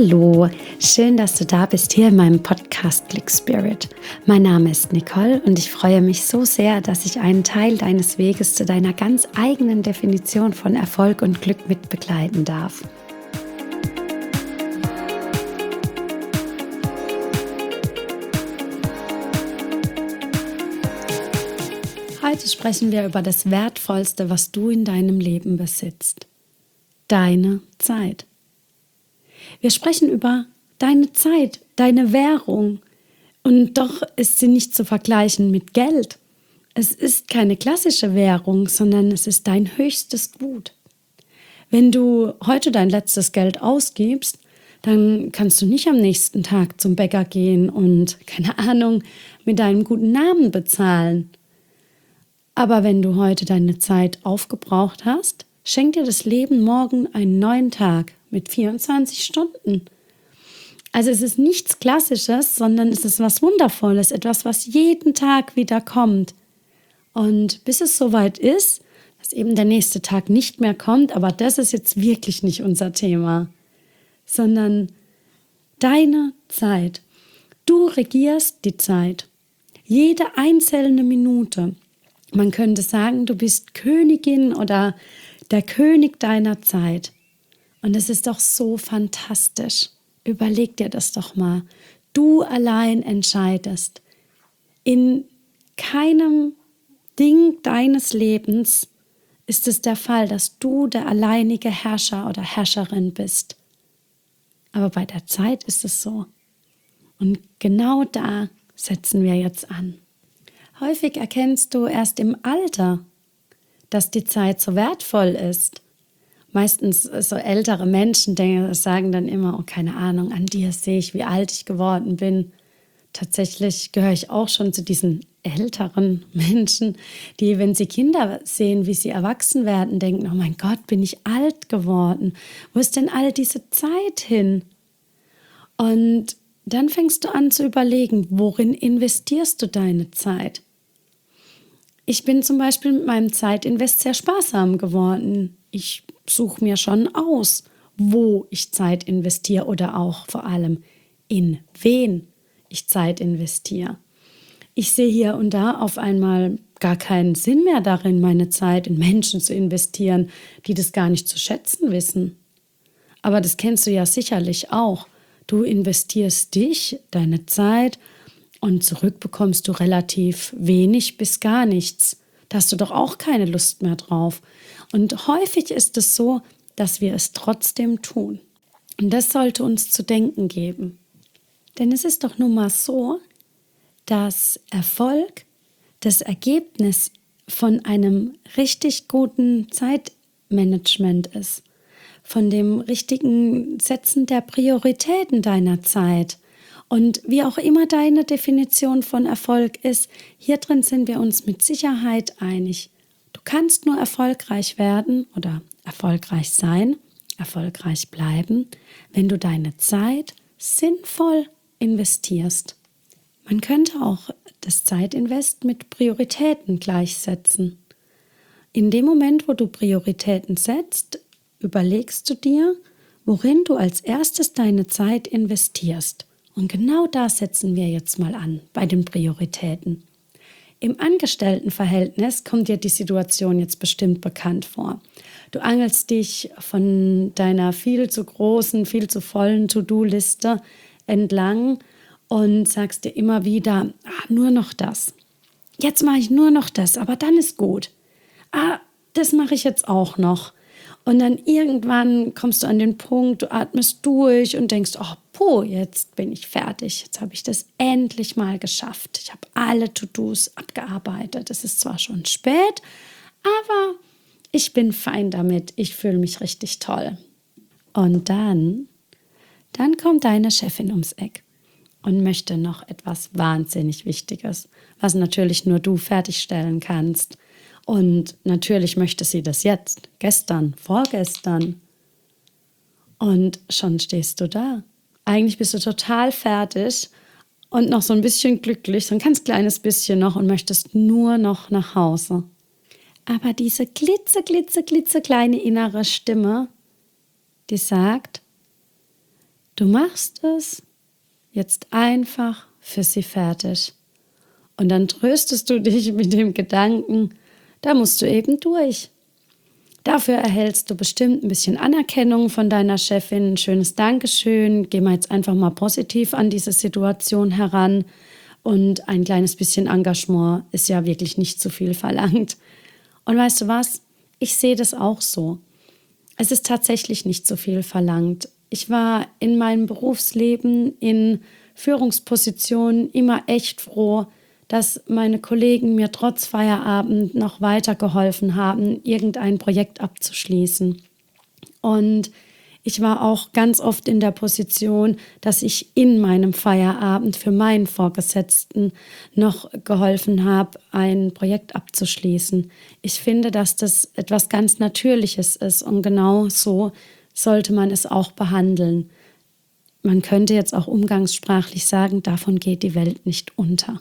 Hallo, schön, dass du da bist hier in meinem Podcast Click Spirit. Mein Name ist Nicole und ich freue mich so sehr, dass ich einen Teil deines Weges zu deiner ganz eigenen Definition von Erfolg und Glück mit begleiten darf. Heute sprechen wir über das Wertvollste, was du in deinem Leben besitzt. Deine Zeit. Wir sprechen über deine Zeit, deine Währung. Und doch ist sie nicht zu vergleichen mit Geld. Es ist keine klassische Währung, sondern es ist dein höchstes Gut. Wenn du heute dein letztes Geld ausgibst, dann kannst du nicht am nächsten Tag zum Bäcker gehen und, keine Ahnung, mit deinem guten Namen bezahlen. Aber wenn du heute deine Zeit aufgebraucht hast, schenkt dir das Leben morgen einen neuen Tag mit 24 Stunden. Also es ist nichts Klassisches, sondern es ist was Wundervolles, etwas, was jeden Tag wieder kommt. Und bis es soweit ist, dass eben der nächste Tag nicht mehr kommt, aber das ist jetzt wirklich nicht unser Thema, sondern deine Zeit. Du regierst die Zeit. Jede einzelne Minute. Man könnte sagen, du bist Königin oder der König deiner Zeit. Und es ist doch so fantastisch. Überleg dir das doch mal. Du allein entscheidest. In keinem Ding deines Lebens ist es der Fall, dass du der alleinige Herrscher oder Herrscherin bist. Aber bei der Zeit ist es so. Und genau da setzen wir jetzt an. Häufig erkennst du erst im Alter, dass die Zeit so wertvoll ist. Meistens so ältere Menschen sagen dann immer, oh, keine Ahnung, an dir sehe ich, wie alt ich geworden bin. Tatsächlich gehöre ich auch schon zu diesen älteren Menschen, die, wenn sie Kinder sehen, wie sie erwachsen werden, denken, oh mein Gott, bin ich alt geworden. Wo ist denn all diese Zeit hin? Und dann fängst du an zu überlegen, worin investierst du deine Zeit? Ich bin zum Beispiel mit meinem Zeitinvest sehr sparsam geworden. Ich suche mir schon aus, wo ich Zeit investiere oder auch vor allem in wen ich Zeit investiere. Ich sehe hier und da auf einmal gar keinen Sinn mehr darin, meine Zeit in Menschen zu investieren, die das gar nicht zu schätzen wissen. Aber das kennst du ja sicherlich auch. Du investierst dich, deine Zeit und zurück bekommst du relativ wenig bis gar nichts. Da hast du doch auch keine Lust mehr drauf. Und häufig ist es so, dass wir es trotzdem tun. Und das sollte uns zu denken geben. Denn es ist doch nun mal so, dass Erfolg das Ergebnis von einem richtig guten Zeitmanagement ist. Von dem richtigen Setzen der Prioritäten deiner Zeit. Und wie auch immer deine Definition von Erfolg ist, hier drin sind wir uns mit Sicherheit einig. Du kannst nur erfolgreich werden oder erfolgreich sein, erfolgreich bleiben, wenn du deine Zeit sinnvoll investierst. Man könnte auch das Zeitinvest mit Prioritäten gleichsetzen. In dem Moment, wo du Prioritäten setzt, überlegst du dir, worin du als erstes deine Zeit investierst. Und genau da setzen wir jetzt mal an, bei den Prioritäten. Im Angestelltenverhältnis kommt dir die Situation jetzt bestimmt bekannt vor. Du angelst dich von deiner viel zu großen, viel zu vollen To-Do-Liste entlang und sagst dir immer wieder, nur noch das. Jetzt mache ich nur noch das, aber dann ist gut. Das mache ich jetzt auch noch. Und dann irgendwann kommst du an den Punkt, du atmest durch und denkst, jetzt bin ich fertig. Jetzt habe ich das endlich mal geschafft. Ich habe alle To-Dos abgearbeitet. Es ist zwar schon spät, aber ich bin fein damit. Ich fühle mich richtig toll. Und dann kommt deine Chefin ums Eck und möchte noch etwas wahnsinnig Wichtiges, was natürlich nur du fertigstellen kannst. Und natürlich möchte sie das jetzt, gestern, vorgestern. Und schon stehst du da. Eigentlich bist du total fertig und noch so ein bisschen glücklich, so ein ganz kleines bisschen noch und möchtest nur noch nach Hause. Aber diese klitzekleine innere Stimme, die sagt, Du machst es jetzt einfach für sie fertig. Und dann tröstest du dich mit dem Gedanken, da musst du eben durch. Dafür erhältst du bestimmt ein bisschen Anerkennung von deiner Chefin, ein schönes Dankeschön. Gehen wir jetzt einfach mal positiv an diese Situation heran. Und ein kleines bisschen Engagement ist ja wirklich nicht zu viel verlangt. Und weißt du was? Ich sehe das auch so. Es ist tatsächlich nicht so viel verlangt. Ich war in meinem Berufsleben in Führungspositionen immer echt froh, dass meine Kollegen mir trotz Feierabend noch weitergeholfen haben, irgendein Projekt abzuschließen. Und ich war auch ganz oft in der Position, dass ich in meinem Feierabend für meinen Vorgesetzten noch geholfen habe, ein Projekt abzuschließen. Ich finde, dass das etwas ganz Natürliches ist und genau so sollte man es auch behandeln. Man könnte jetzt auch umgangssprachlich sagen, davon geht die Welt nicht unter.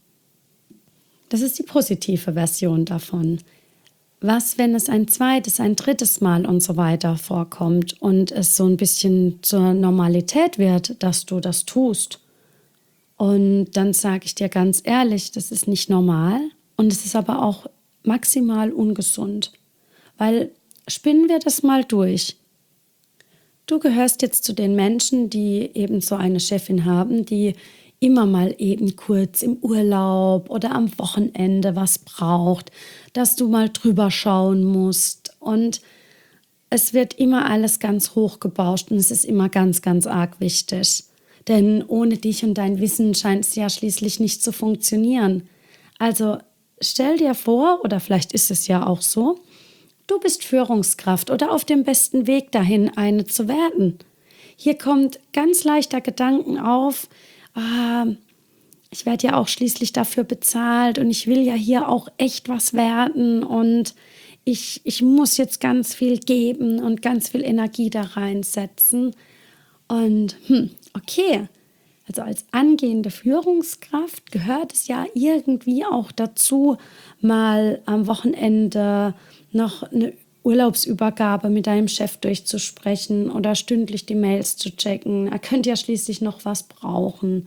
Das ist die positive Version davon. Was, wenn es ein zweites, ein drittes Mal und so weiter vorkommt und es so ein bisschen zur Normalität wird, dass du das tust? Und dann sage ich dir ganz ehrlich, das ist nicht normal und es ist aber auch maximal ungesund. Weil spinnen wir das mal durch. Du gehörst jetzt zu den Menschen, die eben so eine Chefin haben, die immer mal eben kurz im Urlaub oder am Wochenende was braucht, dass du mal drüber schauen musst. Und es wird immer alles ganz hoch gebauscht und es ist immer ganz, ganz arg wichtig. Denn ohne dich und dein Wissen scheint es ja schließlich nicht zu funktionieren. Also stell dir vor, oder vielleicht ist es ja auch so, du bist Führungskraft oder auf dem besten Weg dahin, eine zu werden. Hier kommt ganz leichter Gedanken auf, ich werde ja auch schließlich dafür bezahlt und ich will ja hier auch echt was werden und ich muss jetzt ganz viel geben und ganz viel Energie da reinsetzen. Und okay, also als angehende Führungskraft gehört es ja irgendwie auch dazu, mal am Wochenende noch eine Urlaubsübergabe mit deinem Chef durchzusprechen oder stündlich die Mails zu checken. Er könnte ja schließlich noch was brauchen.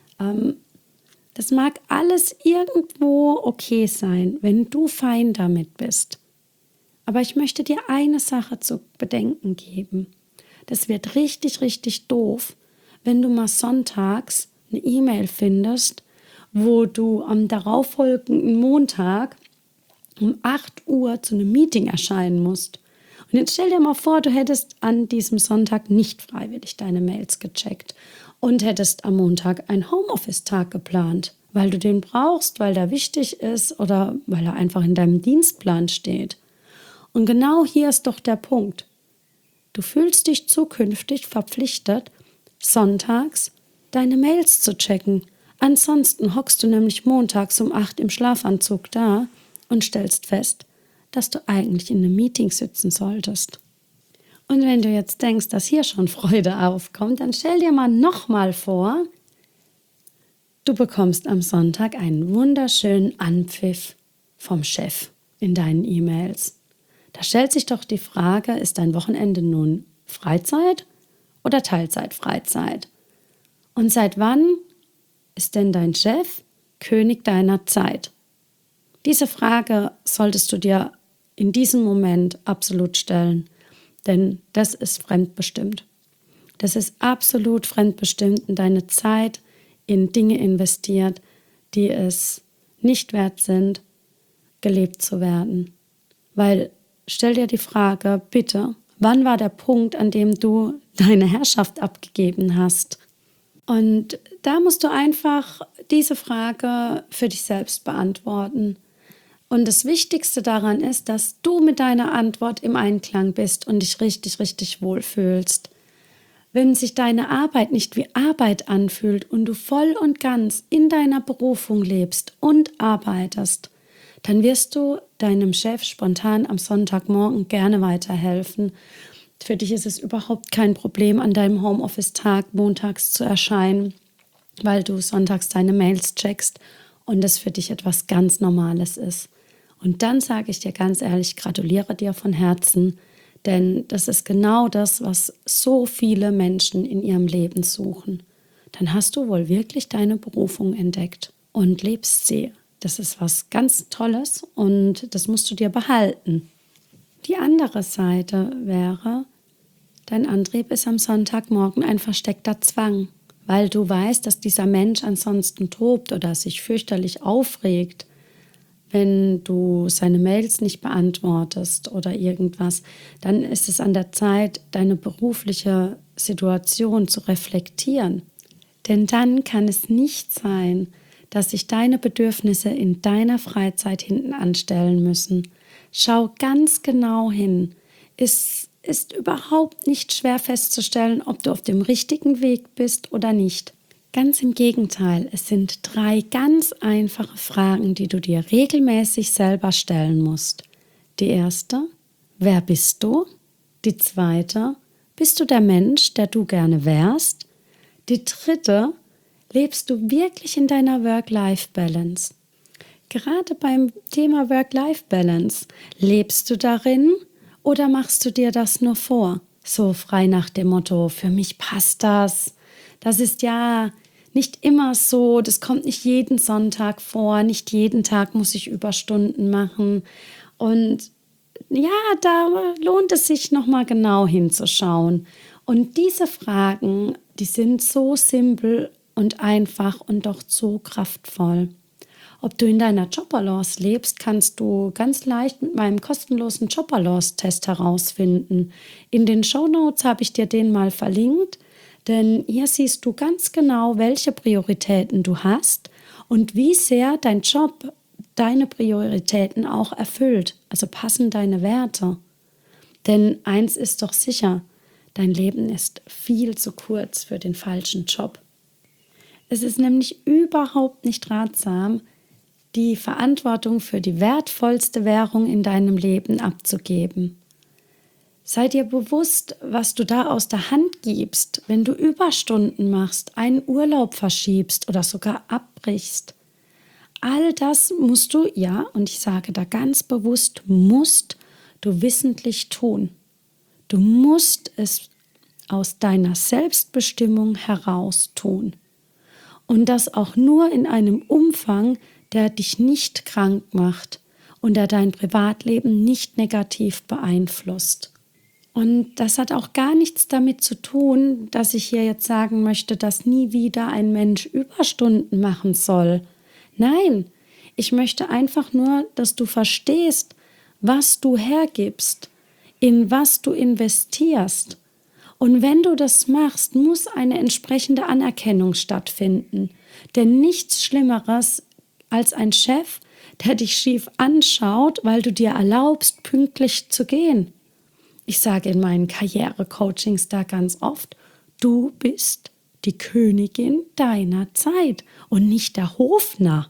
Das mag alles irgendwo okay sein, wenn du fein damit bist. Aber ich möchte dir eine Sache zu bedenken geben. Das wird richtig, richtig doof, wenn du mal sonntags eine E-Mail findest, wo du am darauffolgenden Montag um 8 Uhr zu einem Meeting erscheinen musst. Und jetzt stell dir mal vor, du hättest an diesem Sonntag nicht freiwillig deine Mails gecheckt und hättest am Montag einen Homeoffice-Tag geplant, weil du den brauchst, weil der wichtig ist oder weil er einfach in deinem Dienstplan steht. Und genau hier ist doch der Punkt. Du fühlst dich zukünftig verpflichtet, sonntags deine Mails zu checken. Ansonsten hockst du nämlich montags um 8 im Schlafanzug da und stellst fest, dass du eigentlich in einem Meeting sitzen solltest. Und wenn du jetzt denkst, dass hier schon Freude aufkommt, dann stell dir mal nochmal vor, du bekommst am Sonntag einen wunderschönen Anpfiff vom Chef in deinen E-Mails. Da stellt sich doch die Frage, ist dein Wochenende nun Freizeit oder Teilzeitfreizeit? Und seit wann ist denn dein Chef König deiner Zeit? Diese Frage solltest du dir in diesem Moment absolut stellen, denn das ist fremdbestimmt. Das ist absolut fremdbestimmt in deine Zeit, in Dinge investiert, die es nicht wert sind, gelebt zu werden. Weil, stell dir die Frage, bitte, wann war der Punkt, an dem du deine Herrschaft abgegeben hast? Und da musst du einfach diese Frage für dich selbst beantworten. Und das Wichtigste daran ist, dass du mit deiner Antwort im Einklang bist und dich richtig, richtig wohlfühlst. Wenn sich deine Arbeit nicht wie Arbeit anfühlt und du voll und ganz in deiner Berufung lebst und arbeitest, dann wirst du deinem Chef spontan am Sonntagmorgen gerne weiterhelfen. Für dich ist es überhaupt kein Problem, an deinem Homeoffice-Tag montags zu erscheinen, weil du sonntags deine Mails checkst und das für dich etwas ganz Normales ist. Und dann sage ich dir ganz ehrlich, gratuliere dir von Herzen, Denn das ist genau das, was so viele Menschen in ihrem Leben suchen. Dann hast du wohl wirklich deine Berufung entdeckt und lebst sie. Das ist was ganz Tolles und das musst du dir behalten. Die andere Seite wäre, dein Antrieb ist am Sonntagmorgen ein versteckter Zwang, weil du weißt, dass dieser Mensch ansonsten tobt oder sich fürchterlich aufregt, wenn du seine Mails nicht beantwortest oder irgendwas. Dann ist es an der Zeit, deine berufliche Situation zu reflektieren. Denn dann kann es nicht sein, dass sich deine Bedürfnisse in deiner Freizeit hinten anstellen müssen. Schau ganz genau hin. Es ist überhaupt nicht schwer festzustellen, ob du auf dem richtigen Weg bist oder nicht. Ganz im Gegenteil, es sind 3 ganz einfache Fragen, die du dir regelmäßig selber stellen musst. Die erste: Wer bist du? Die zweite: Bist du der Mensch, der du gerne wärst? Die dritte: Lebst du wirklich in deiner Work-Life-Balance? Gerade beim Thema Work-Life-Balance, lebst du darin oder machst du dir das nur vor? So frei nach dem Motto, für mich passt das. Das ist ja nicht immer so, das kommt nicht jeden Sonntag vor, nicht jeden Tag muss ich Überstunden machen. Und ja, da lohnt es sich nochmal genau hinzuschauen. Und diese Fragen, die sind so simpel und einfach und doch so kraftvoll. Ob du in deiner Jobbalance lebst, kannst du ganz leicht mit meinem kostenlosen Jobbalance-Test herausfinden. In den Shownotes habe ich dir den mal verlinkt, denn hier siehst du ganz genau, welche Prioritäten du hast und wie sehr dein Job deine Prioritäten auch erfüllt. Also passen deine Werte. Denn eins ist doch sicher, dein Leben ist viel zu kurz für den falschen Job. Es ist nämlich überhaupt nicht ratsam, die Verantwortung für die wertvollste Währung in deinem Leben abzugeben. Sei dir bewusst, was du da aus der Hand gibst, wenn du Überstunden machst, einen Urlaub verschiebst oder sogar abbrichst. All das musst du, ja, und ich sage da ganz bewusst, musst du wissentlich tun. Du musst es aus deiner Selbstbestimmung heraus tun. Und das auch nur in einem Umfang, der dich nicht krank macht und der dein Privatleben nicht negativ beeinflusst. Und das hat auch gar nichts damit zu tun, dass ich hier jetzt sagen möchte, dass nie wieder ein Mensch Überstunden machen soll. Nein, ich möchte einfach nur, dass du verstehst, was du hergibst, in was du investierst. Und wenn du das machst, muss eine entsprechende Anerkennung stattfinden. Denn nichts Schlimmeres als ein Chef, der dich schief anschaut, weil du dir erlaubst, pünktlich zu gehen. Ich sage in meinen Karriere-Coachings da ganz oft, du bist die Königin deiner Zeit und nicht der Hofnarr.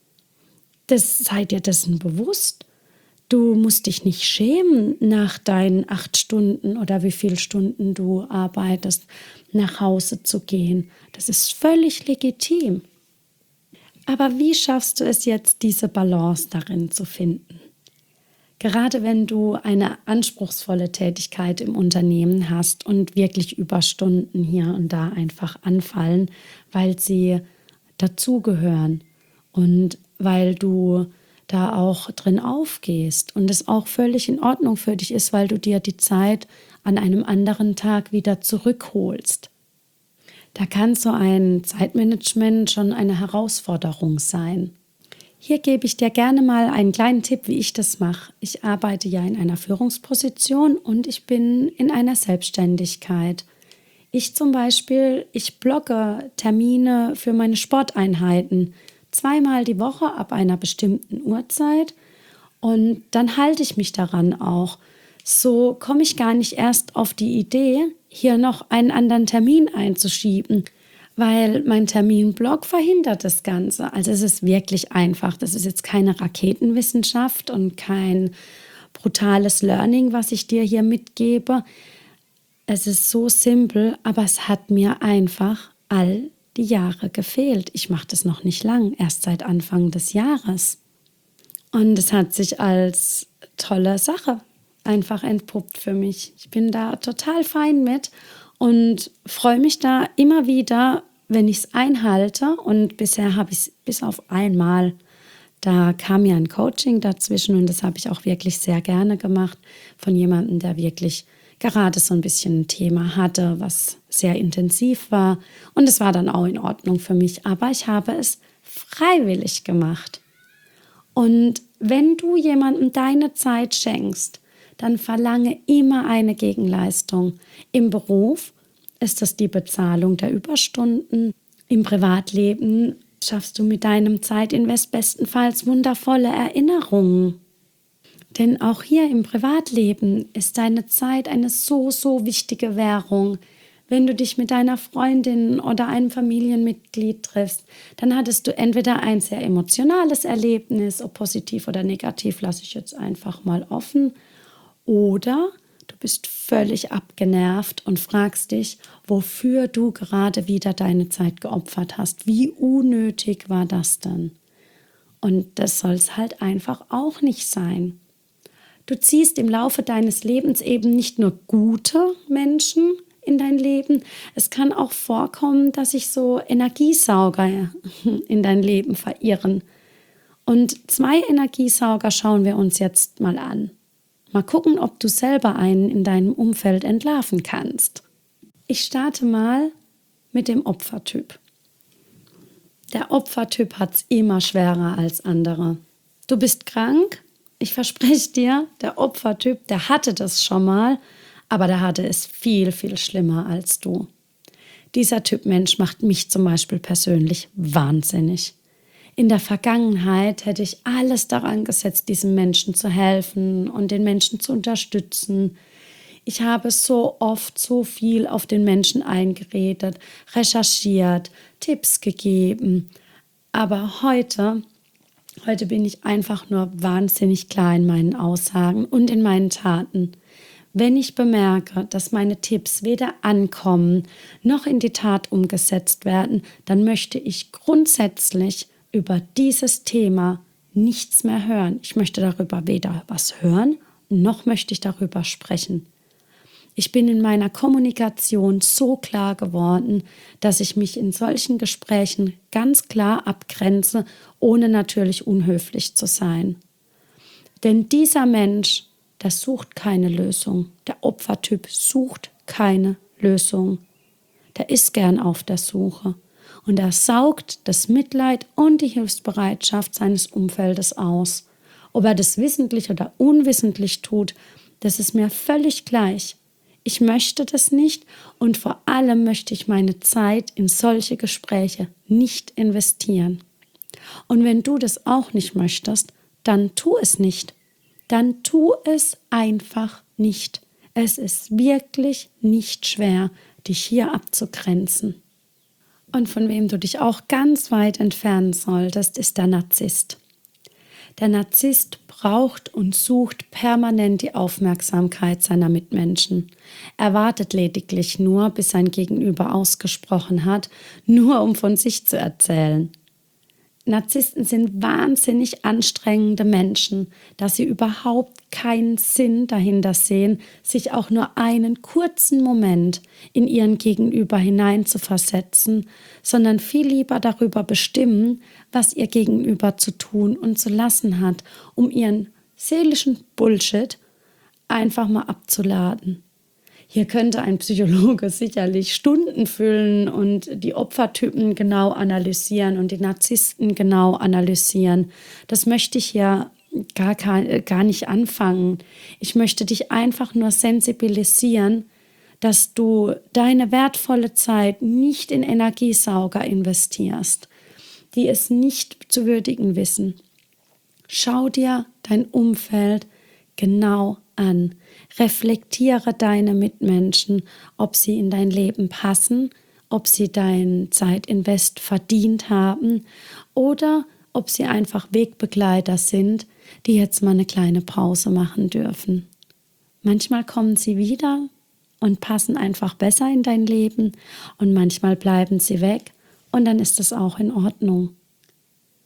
Sei dir dessen bewusst. Du musst dich nicht schämen, nach deinen 8 Stunden oder wie viele Stunden du arbeitest, nach Hause zu gehen. Das ist völlig legitim. Aber wie schaffst du es jetzt, diese Balance darin zu finden? Gerade wenn du eine anspruchsvolle Tätigkeit im Unternehmen hast und wirklich Überstunden hier und da einfach anfallen, weil sie dazugehören und weil du da auch drin aufgehst und es auch völlig in Ordnung für dich ist, weil du dir die Zeit an einem anderen Tag wieder zurückholst. Da kann so ein Zeitmanagement schon eine Herausforderung sein. Hier gebe ich dir gerne mal einen kleinen Tipp, wie ich das mache. Ich arbeite ja in einer Führungsposition und ich bin in einer Selbstständigkeit. Ich zum Beispiel, ich blocke Termine für meine Sporteinheiten 2-mal die Woche ab einer bestimmten Uhrzeit und dann halte ich mich daran auch. So komme ich gar nicht erst auf die Idee, hier noch einen anderen Termin einzuschieben, weil mein Terminblock verhindert das Ganze. Also es ist wirklich einfach. Das ist jetzt keine Raketenwissenschaft und kein brutales Learning, was ich dir hier mitgebe. Es ist so simpel, aber es hat mir einfach all die Jahre gefehlt. Ich mache das noch nicht lang, erst seit Anfang des Jahres. Und es hat sich als tolle Sache einfach entpuppt für mich. Ich bin da total fein mit und freue mich da immer wieder, wenn ich es einhalte. Und bisher habe ich es bis auf einmal, da kam ja ein Coaching dazwischen und das habe ich auch wirklich sehr gerne gemacht von jemandem, der wirklich gerade so ein bisschen ein Thema hatte, was sehr intensiv war. Und es war dann auch in Ordnung für mich, aber ich habe es freiwillig gemacht. Und wenn du jemandem deine Zeit schenkst, dann verlange immer eine Gegenleistung. Im Beruf ist das die Bezahlung der Überstunden. Im Privatleben schaffst du mit deinem Zeitinvest bestenfalls wundervolle Erinnerungen. Denn auch hier im Privatleben ist deine Zeit eine so, so wichtige Währung. Wenn du dich mit deiner Freundin oder einem Familienmitglied triffst, dann hattest du entweder ein sehr emotionales Erlebnis, ob positiv oder negativ, lasse ich jetzt einfach mal offen, oder du bist völlig abgenervt und fragst dich, wofür du gerade wieder deine Zeit geopfert hast. Wie unnötig war das denn? Und das soll es halt einfach auch nicht sein. Du ziehst im Laufe deines Lebens eben nicht nur gute Menschen in dein Leben. Es kann auch vorkommen, dass sich so Energiesauger in dein Leben verirren. Und 2 Energiesauger schauen wir uns jetzt mal an. Mal gucken, ob du selber einen in deinem Umfeld entlarven kannst. Ich starte mal mit dem Opfertyp. Der Opfertyp hat es immer schwerer als andere. Du bist krank? Ich verspreche dir, der Opfertyp, der hatte das schon mal, aber der hatte es viel, viel schlimmer als du. Dieser Typ Mensch macht mich zum Beispiel persönlich wahnsinnig. In der Vergangenheit hätte ich alles daran gesetzt, diesem Menschen zu helfen und den Menschen zu unterstützen. Ich habe so oft so viel auf den Menschen eingeredet, recherchiert, Tipps gegeben. Aber heute bin ich einfach nur wahnsinnig klar in meinen Aussagen und in meinen Taten. Wenn ich bemerke, dass meine Tipps weder ankommen noch in die Tat umgesetzt werden, dann möchte ich grundsätzlich über dieses Thema nichts mehr hören. Ich möchte darüber weder was hören, noch möchte ich darüber sprechen. Ich bin in meiner Kommunikation so klar geworden, dass ich mich in solchen Gesprächen ganz klar abgrenze, ohne natürlich unhöflich zu sein. Denn dieser Mensch, der sucht keine Lösung. Der Opfertyp sucht keine Lösung. Der ist gern auf der Suche. Und er saugt das Mitleid und die Hilfsbereitschaft seines Umfeldes aus. Ob er das wissentlich oder unwissentlich tut, das ist mir völlig gleich. Ich möchte das nicht und vor allem möchte ich meine Zeit in solche Gespräche nicht investieren. Und wenn du das auch nicht möchtest, dann tu es nicht. Dann tu es einfach nicht. Es ist wirklich nicht schwer, dich hier abzugrenzen. Und von wem du dich auch ganz weit entfernen solltest, ist der Narzisst. Der Narzisst braucht und sucht permanent die Aufmerksamkeit seiner Mitmenschen. Er wartet lediglich nur, bis sein Gegenüber ausgesprochen hat, nur um von sich zu erzählen. Narzissten sind wahnsinnig anstrengende Menschen, da sie überhaupt keinen Sinn dahinter sehen, sich auch nur einen kurzen Moment in ihren Gegenüber hineinzuversetzen, sondern viel lieber darüber bestimmen, was ihr Gegenüber zu tun und zu lassen hat, um ihren seelischen Bullshit einfach mal abzuladen. Hier könnte ein Psychologe sicherlich Stunden füllen und die Opfertypen genau analysieren und die Narzissten genau analysieren. Das möchte ich ja gar nicht anfangen. Ich möchte dich einfach nur sensibilisieren, dass du deine wertvolle Zeit nicht in Energiesauger investierst, die es nicht zu würdigen wissen. Schau dir dein Umfeld genau an. Reflektiere deine Mitmenschen, ob sie in dein Leben passen, ob sie dein Zeitinvest verdient haben oder ob sie einfach Wegbegleiter sind, die jetzt mal eine kleine Pause machen dürfen. Manchmal kommen sie wieder und passen einfach besser in dein Leben und manchmal bleiben sie weg und dann ist das auch in Ordnung.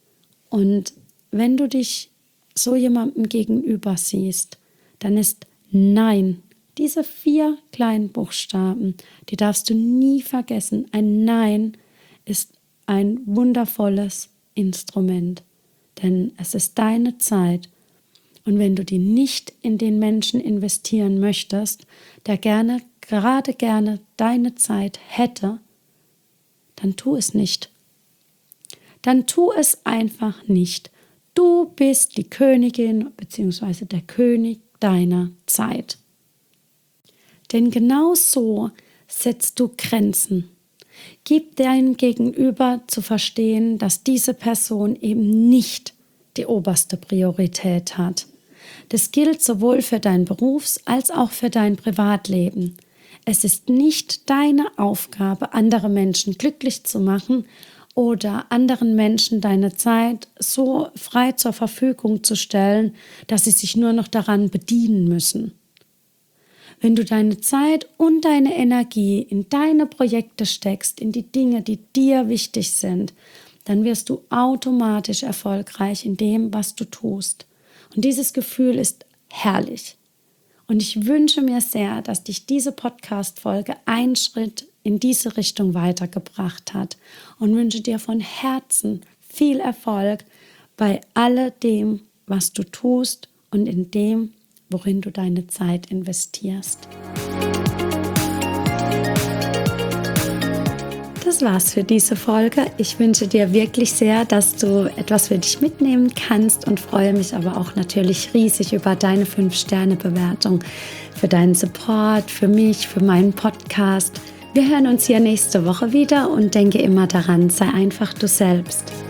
Und wenn du dich so jemandem gegenüber siehst, dann ist Nein. Diese 4 kleinen Buchstaben, die darfst du nie vergessen. Ein Nein ist ein wundervolles Instrument, denn es ist deine Zeit. Und wenn du die nicht in den Menschen investieren möchtest, der gerade gerne deine Zeit hätte, dann tu es nicht. Dann tu es einfach nicht. Du bist die Königin bzw. der König deiner Zeit. Denn genau so setzt du Grenzen. Gib deinem Gegenüber zu verstehen, dass diese Person eben nicht die oberste Priorität hat. Das gilt sowohl für dein Berufs- als auch für dein Privatleben. Es ist nicht deine Aufgabe, andere Menschen glücklich zu machen oder anderen Menschen deine Zeit so frei zur Verfügung zu stellen, dass sie sich nur noch daran bedienen müssen. Wenn du deine Zeit und deine Energie in deine Projekte steckst, in die Dinge, die dir wichtig sind, dann wirst du automatisch erfolgreich in dem, was du tust. Und dieses Gefühl ist herrlich. Und ich wünsche mir sehr, dass dich diese Podcast-Folge einen Schritt in diese Richtung weitergebracht hat und wünsche dir von Herzen viel Erfolg bei alledem, was du tust und in dem, worin du deine Zeit investierst. Das war's für diese Folge. Ich wünsche dir wirklich sehr, dass du etwas für dich mitnehmen kannst und freue mich aber auch natürlich riesig über deine 5-Sterne-Bewertung, für deinen Support, für mich, für meinen Podcast. Wir hören uns hier nächste Woche wieder und denke immer daran, sei einfach du selbst.